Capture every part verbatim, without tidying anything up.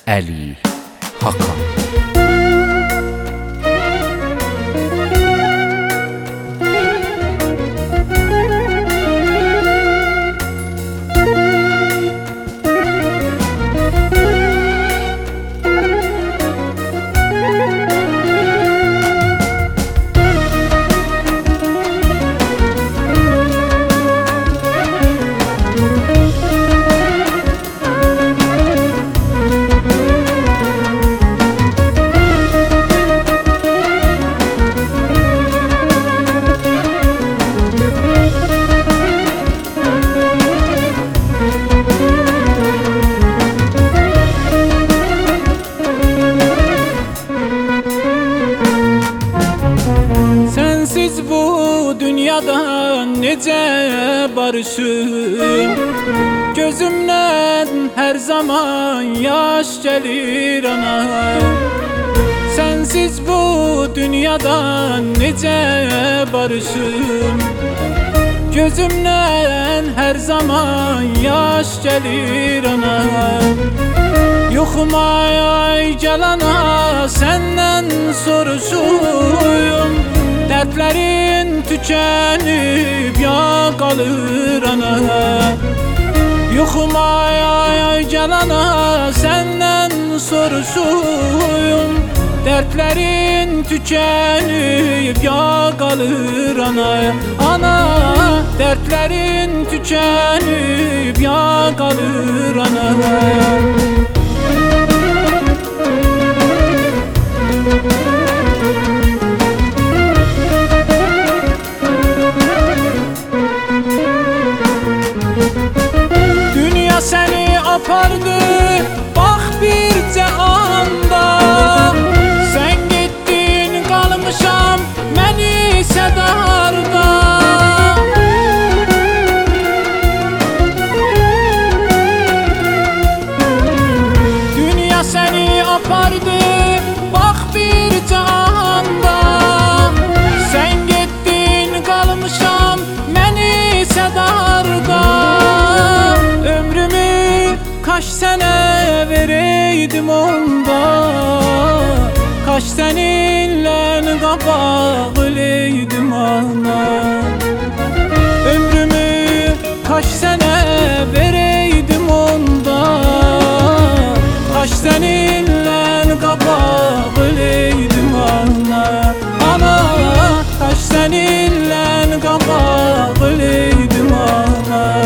Əli Hakan. Sensiz bu dünyadan nece barışım, gözümden her zaman yaş gelir ana. Sensiz bu dünyadan nece barışım, gözümden her zaman yaş gelir ana. Yoxum ay ay gel ana, senden soruşuyum. Dertlerin tükenip ya kalır ana. Yoxum ay ay ay gel ana, senden soruşuyum. Dertlerin tükenip ya kalır ana. Ana, dertlerin tükenip ya kalır ana. Dünya seni apardı, bak bircə anda. Sen gittin kalmışam mən isə darda. Dünya seni apardı, bak bircə anda. Sen gittin kalmışam mən isə darda. Kaç sene vereydim onda, kaç seninle kapağılıydım ana. Ömrümü kaç sene vereydim onda, kaç seninle kapağılıydım ana. Ana, kaç seninle kapağılıydım ana.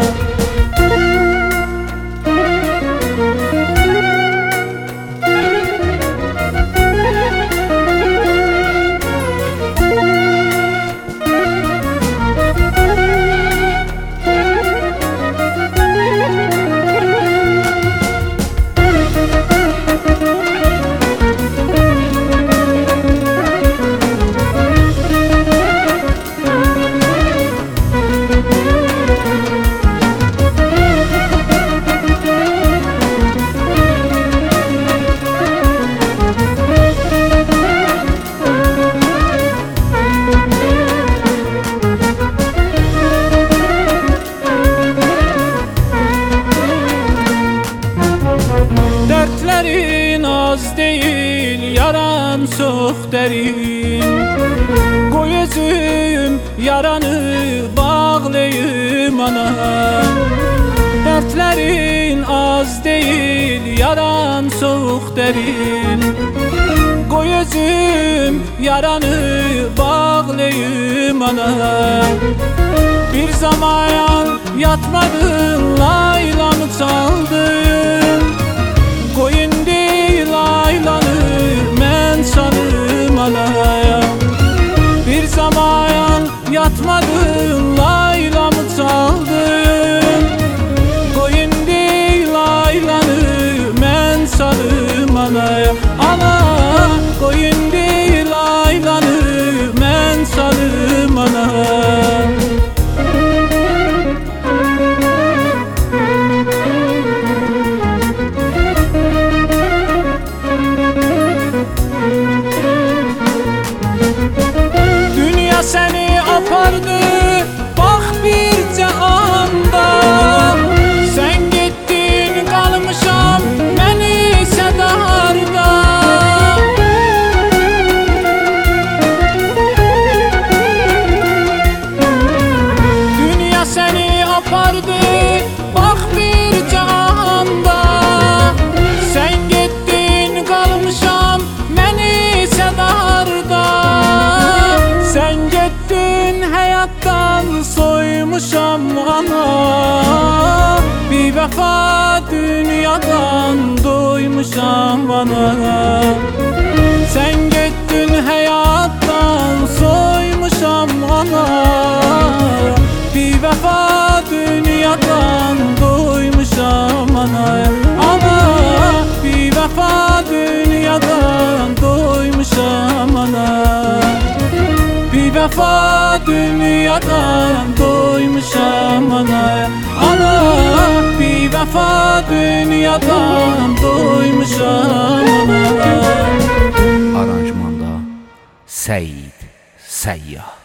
Dertlerin az değil, yaran çok derin. Koy özüm yaranı bağlayayım ana. Dertlerin az değil, yaran çok derin. Koy özüm yaranı bağlayayım ana. Bir zaman yatmadın, laylamı çaldın. Koyun değil aylanı mən çalım alaya. Bir zaman yatmadın, laylamı çaldın. Koyun değil aylanı mən çalım alaya. Ana, koyun değil aylanı mən çalım alaya. vəfa dünyadan doymuşam ana. Sen getdin həyatdan soymuşam ana. Bir vəfa dünyadan doymuşam ana. Ana, bir vəfa dünyadan doymuşam ana. Bir vəfa dünyadan doymuşam ana. Ana, bir vəfa dünyadan doymuşam ana. Aranjmanda Səid Səyyah.